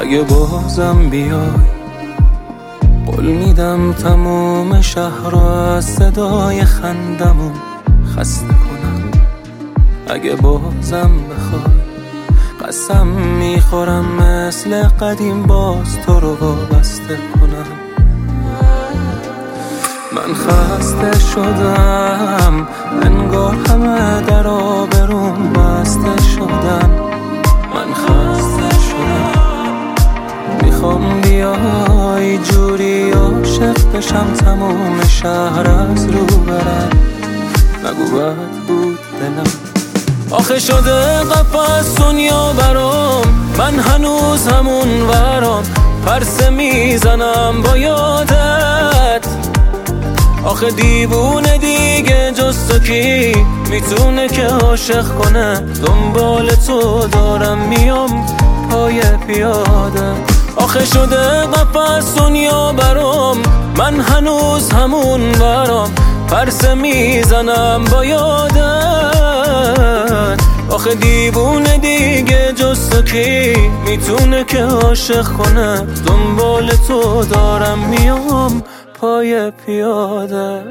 اگه بازم بیای قول میدم تموم شهر رو از صدای خندمون خسته کنم. اگه بازم بخوای قسم میخورم مثل قدیم باز تو رو وابسته کنم. من خسته شدم انگار همه در آبروم بسته شدن. من خسته شدم میخوام بیای جوری عاشق بشم تموم شهر از رو برم. نگو بد بود دلم آخه شده قفس دنیا برام. من هنوز همون ورام پرسه میزنم با یادت. آخه دیوونه دیگه جز تو کی میتونه که عاشق کنه؟ دنبال تو دارم میام پای پیاده. آخه شده قفس دنیا برام. من هنوز همون برام پرسه میزنم با یادت. آخه دیوونه دیگه جز تو کی میتونه که عاشق کنه؟ دنبال تو دارم میام پای پیاده.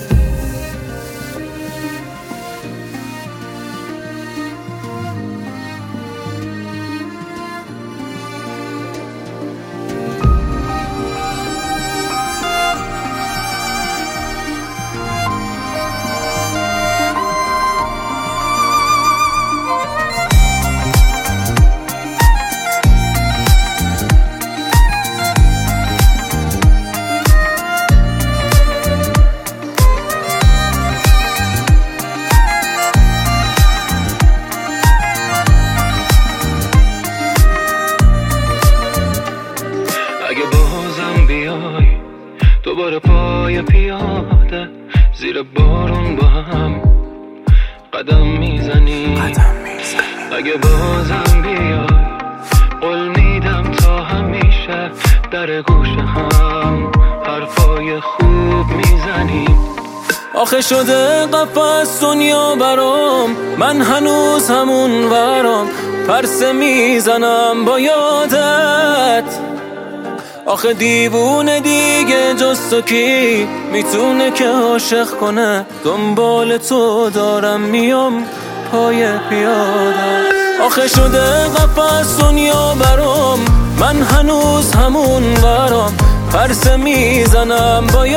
اگه بازم بیای دوباره پای پیاده زیر بارون با هم قدم میزنی. اگه بازم بیای قول میدم تا همیشه در گوش هم حرفای خوب میزنی. آخه شده قفس دنیا برام. من هنوز همون ورام پرسه میزنم با یادت. آخه دیوونه دیگه جز تو کی میتونه که عاشق کنه؟ دنبال تو دارم میام پای پیاده. آخه شده قفس دنیا برام. من هنوز همون برام پرسه میزنم با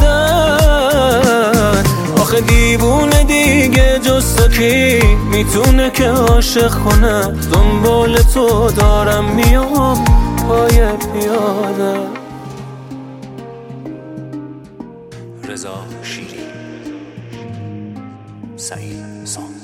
یادت. آخه دیوونه دیگه جز تو کی میتونه که عاشق کنه؟ دنبال تو دارم میام پای پیاده. رضا شیری، سعید سام.